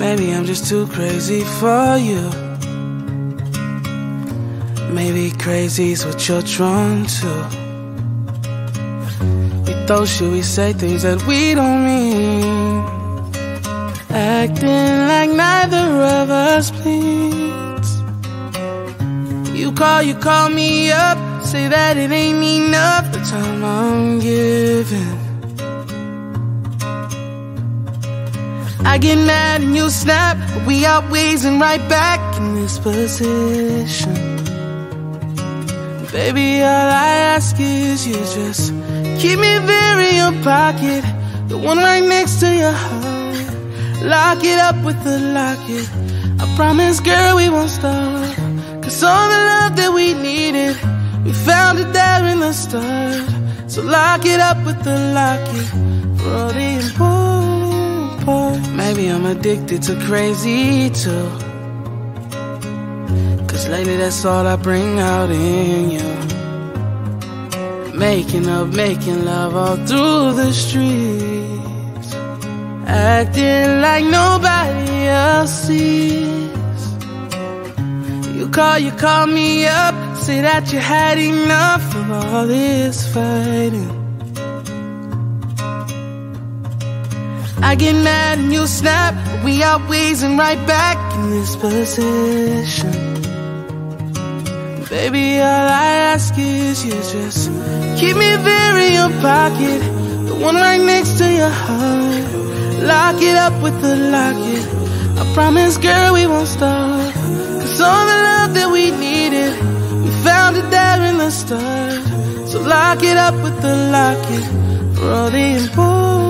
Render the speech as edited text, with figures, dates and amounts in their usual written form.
Maybe I'm just too crazy for you. Maybe crazy's what you're drawn to. We throw shit, we say things that we don't mean, acting like neither of us bleeds. You call me up, say that it ain't enough the time I'm giving. I get mad and you snap, but we always and right back in this position. Baby, all I ask is you just keep me there in your pocket, the one right next to your heart. Lock it up with the locket. I promise, girl, we won't stop. 'Cause all the love that we needed, we found it there in the start. So lock it up with the locket for all the important parts. Maybe I'm addicted to crazy too, 'cause lately that's all I bring out in you. Making up, making love all through the streets, acting like nobody else sees. You call me up, say that you had enough of all this fighting. I get mad and you snap, but we always and right back in this position. Baby, all I ask is you just keep me there in your pocket, the one right next to your heart. Lock it up with the locket. I promise, girl, we won't stop. 'Cause all the love that we needed, we found it there in the start. So lock it up with the locket for all the important